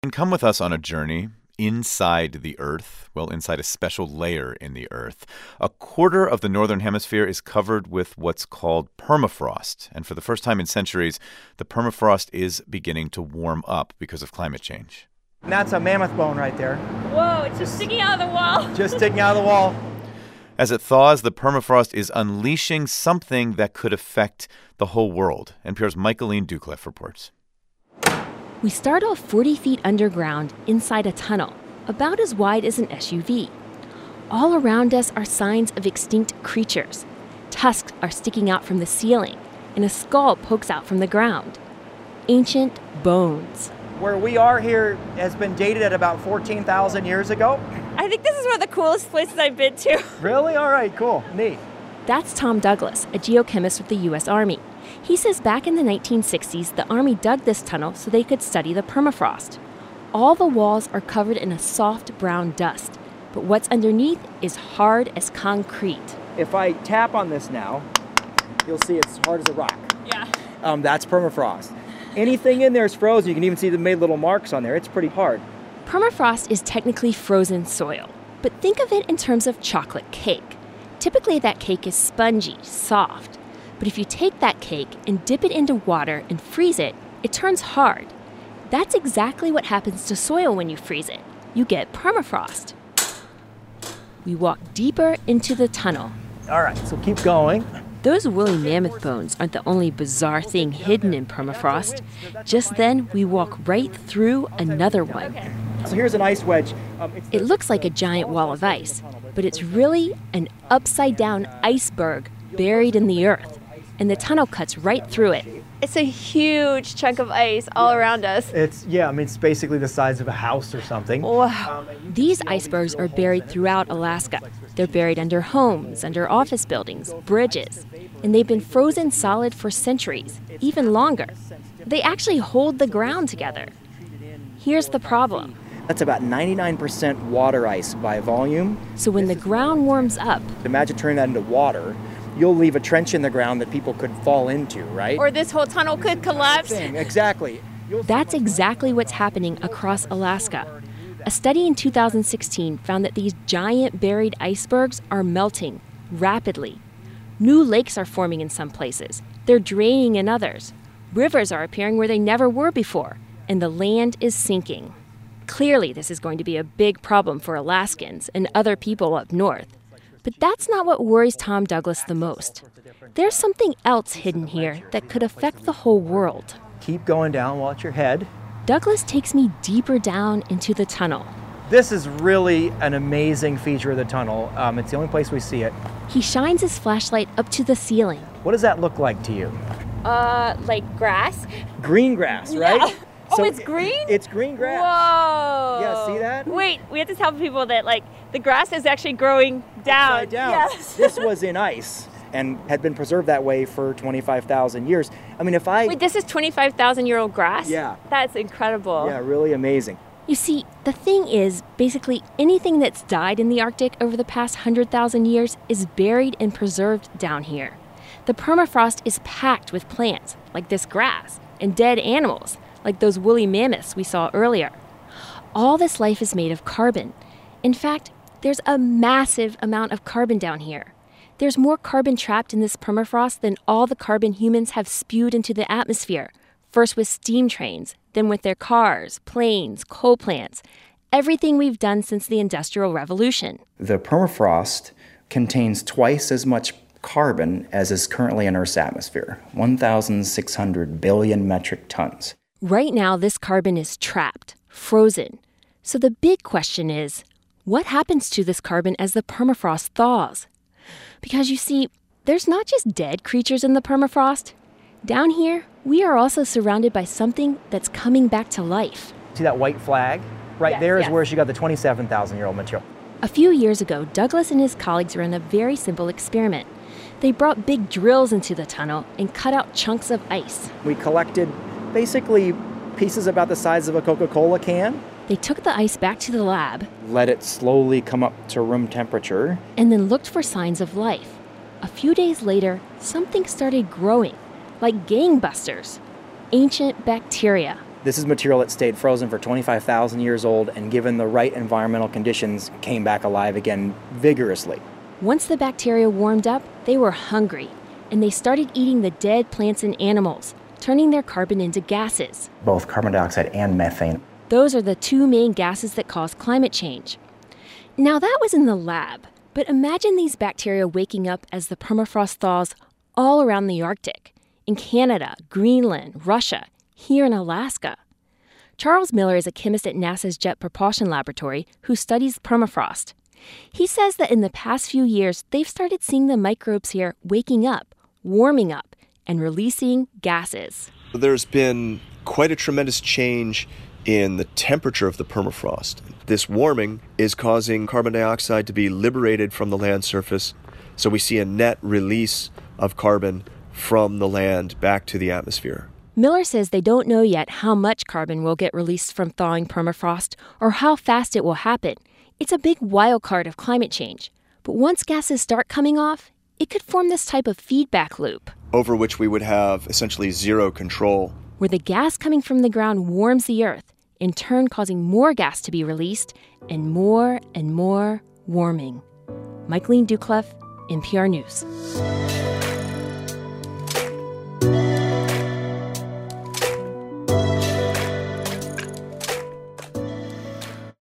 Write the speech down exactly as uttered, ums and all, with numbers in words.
And come with us on a journey inside the Earth, well, inside a special layer in the Earth. A quarter of the northern hemisphere is covered with what's called permafrost. And for the first time in centuries, the permafrost is beginning to warm up because of climate change. And that's a mammoth bone right there. Whoa, it's just sticking out of the wall. Just sticking out of the wall. As it thaws, the permafrost is unleashing something that could affect the whole world. N P R's Michaeline Doucleff reports. We start off forty feet underground inside a tunnel, about as wide as an S U V. All around us are signs of extinct creatures. Tusks are sticking out from the ceiling, and a skull pokes out from the ground. Ancient bones. Where we are here has been dated at about fourteen thousand years ago. I think this is one of the coolest places I've been to. Really? All right, cool. Neat. That's Tom Douglas, a geochemist with the U S Army. He says back in the nineteen sixties, the Army dug this tunnel so they could study the permafrost. All the walls are covered in a soft brown dust, but what's underneath is hard as concrete. If I tap on this now, you'll see it's hard as a rock. Yeah. Um, that's permafrost. Anything in there is frozen. You can even see the made little marks on there. It's pretty hard. Permafrost is technically frozen soil, but think of it in terms of chocolate cake. Typically, that cake is spongy, soft. But if you take that cake and dip it into water and freeze it, it turns hard. That's exactly what happens to soil when you freeze it. You get permafrost. We walk deeper into the tunnel. All right, so keep going. Those woolly mammoth bones aren't the only bizarre thing hidden in permafrost. Just then, we walk right through another one. So here's an ice wedge. Um, It looks like a giant wall of ice, but it's really an upside-down iceberg buried in the earth, and the tunnel cuts right through it. It's a huge chunk of ice all around us. It's, yeah, I mean, it's basically the size of a house or something. Wow. These icebergs are buried throughout Alaska. They're buried under homes, under office buildings, bridges, and they've been frozen solid for centuries, even longer. They actually hold the ground together. Here's the problem. That's about ninety-nine percent water ice by volume. So when the ground warms up, Imagine turning that into water. You'll leave a trench in the ground that people could fall into, right? Or this whole tunnel could collapse. Thing, exactly. You'll that's exactly what's happening across Alaska. A study in two thousand sixteen found that these giant buried icebergs are melting rapidly. New lakes are forming in some places. They're draining in others. Rivers are appearing where they never were before, and the land is sinking. Clearly, this is going to be a big problem for Alaskans and other people up north. But that's not what worries Tom Douglas the most. There's something else hidden here that could affect the whole world. keep going down, watch your head. Douglas takes me deeper down into the tunnel. This is really an amazing feature of the tunnel. Um, it's the only place we see it. He shines his flashlight up to the ceiling. What does that look like to you? Uh, like grass? Green grass, right? Yeah. Oh, So it's green? It's green grass. Whoa. Yeah, see that? Wait, we have to tell people that, like, the grass is actually growing down. Upside down. Yes. This was in ice and had been preserved that way for twenty-five thousand years. I mean, if I... Wait, this is twenty-five thousand year old grass? Yeah. That's incredible. Yeah, really amazing. You see, the thing is, basically anything that's died in the Arctic over the past one hundred thousand years is buried and preserved down here. The permafrost is packed with plants, like this grass, and dead animals, like those woolly mammoths we saw earlier. All this life is made of carbon. In fact, there's a massive amount of carbon down here. There's more carbon trapped in this permafrost than all the carbon humans have spewed into the atmosphere, first with steam trains, then with their cars, planes, coal plants, everything we've done since the Industrial Revolution. The permafrost contains twice as much carbon as is currently in Earth's atmosphere, one thousand six hundred billion metric tons. Right now, this carbon is trapped, frozen. So the big question is, what happens to this carbon as the permafrost thaws? Because you see, there's not just dead creatures in the permafrost. Down here, we are also surrounded by something that's coming back to life. See that white flag? Right Yes, there is yes. where she got the twenty-seven thousand year old material. A few years ago, Douglas and his colleagues ran a very simple experiment. They brought big drills into the tunnel and cut out chunks of ice. We collected basically pieces about the size of a Coca-Cola can. They took the ice back to the lab Let it slowly come up to room temperature. and then looked for signs of life. A few days later, something started growing, like gangbusters. Ancient bacteria. This is material that stayed frozen for twenty-five thousand years old and, given the right environmental conditions, came back alive again vigorously. Once the bacteria warmed up, they were hungry, and they started eating the dead plants and animals, turning their carbon into gases. Both carbon dioxide and methane. Those are the two main gases that cause climate change. Now, that was in the lab, but imagine these bacteria waking up as the permafrost thaws all around the Arctic, in Canada, Greenland, Russia, here in Alaska. Charles Miller is a chemist at NASA's Jet Propulsion Laboratory who studies permafrost. He says that in the past few years, they've started seeing the microbes here waking up, warming up, and releasing gases. There's been quite a tremendous change in the temperature of the permafrost. This warming is causing carbon dioxide to be liberated from the land surface, so we see a net release of carbon from the land back to the atmosphere. Miller says they don't know yet how much carbon will get released from thawing permafrost or how fast it will happen. It's a big wild card of climate change. But once gases start coming off, it could form this type of feedback loop, over which we would have essentially zero control, where the gas coming from the ground warms the earth, in turn causing more gas to be released and more and more warming. Michaeline Doucleff, N P R News.